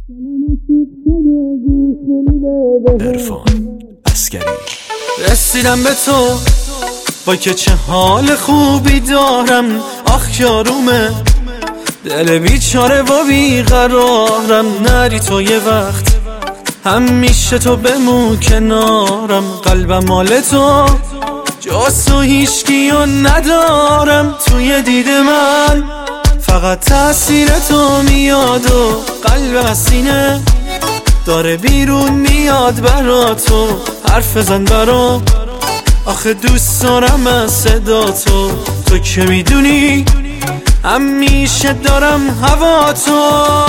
عرفان عسکری. رسیدم به تو با که چه حال خوبی دارم، آخ یارومه دل بیچاره و بیقرارم. نری تو یه وقت همیشه تو بمون کنارم، قلبم مال تو جز تو هیچکیو ندارم. توی دید من فقط تأثیر تو میاد و قلب حسینه داره بیرون میاد برا تو. حرف بزن برا آخه دوست دارم از صدا تو. تو که میدونی همیشه دارم هوا تو.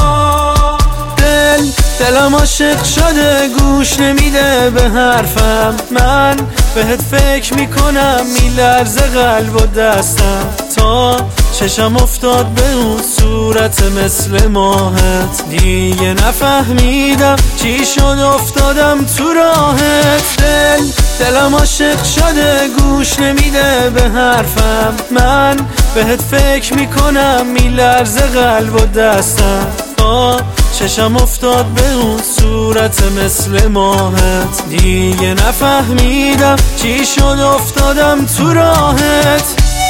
دلم عاشق شده گوش نمیده به حرفم، من بهت فکر میکنم میلرزه قلب و دستم. تا چشم افتاد به اون صورت مثل ماهت، دیگه نفهمیدم چی شد افتادم تو راهت. دلم عاشق شده گوش نمیده به حرفم، من بهت فکر میکنم میلرزه قلب و دستم. چشم افتاد به اون صورت مثل ماهت، دیگه نفهمیدم چی شد افتادم تو راهت.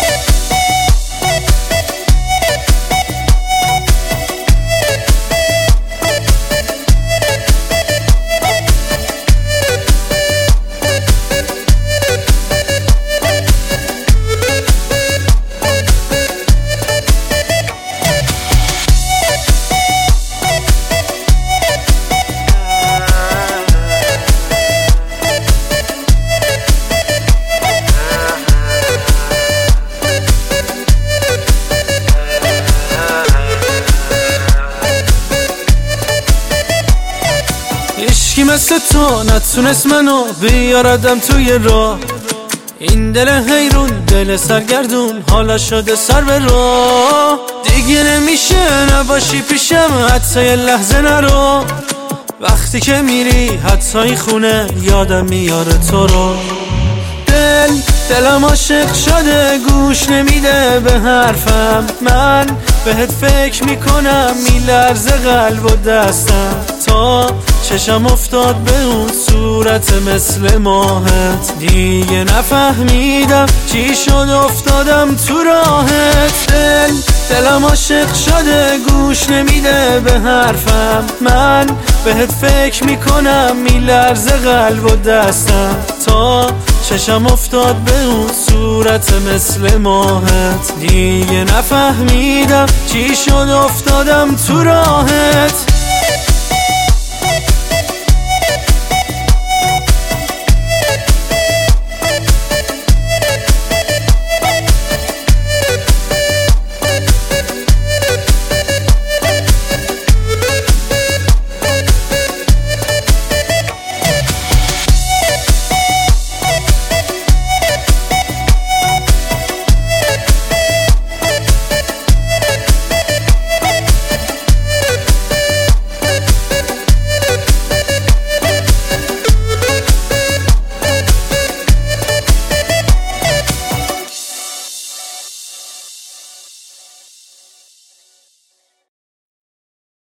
هیچکی مثل تو نتونست منو بیاردم توی راه. این دل حیرون دل سرگردون حالا شده سر به راه. دیگه نمیشه نباشی پیشم حتی یه لحظه نرو. وقتی که میری حتی خونه یادم میاره تو رو. دلم عاشق شده گوش نمیده به حرفم، من بهت فکر میکنم میلرزه قلب و دستم. تا چشم افتاد به اون صورت مثل ماهت، دیگه نفهمیدم چی شد افتادم تو راهت. دلم عاشق شده گوش نمیده به حرفم، من بهت فکر میکنم میلرزه قلب و دستم. تا چشم افتاد به اون صورت مثل ماهت، دیگه نفهمیدم چی شد افتادم تو راهت.